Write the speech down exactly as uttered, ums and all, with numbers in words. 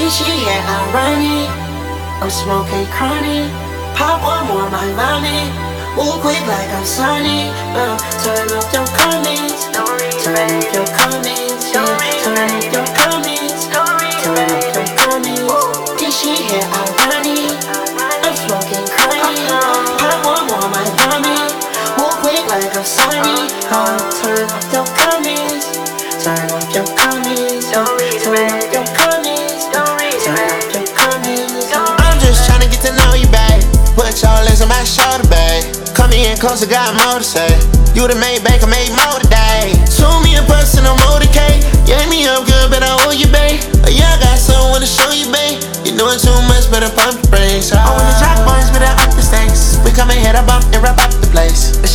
This shit, yeah, I run it. I'm smoking chronic. Pop one more, my mommy. Move quick like I'm Sonic. Uh, turn up your comments. Turn up your comments. Yeah. Turn up your comments. Turn up your comments. This shit, yeah, I run it. I'm smoking chronic. Pop one more, my mommy. Move quick like I'm Sonic. Uh, turn up your comments. Turn up your comments. Turn up your comments. Turn up your comments. I'm just tryna get to know you, babe. Put your legs on my shoulder, babe. Come in closer, got more to say. You the main bank, I made more today. Show me a personal motorcade. You hit me up good, but I owe you, babe. Oh yeah, I got someone to show you, babe. You're doing too much, better pump the brakes. I want the track boys, better up the stakes. We come and hit a bump and wrap up the place.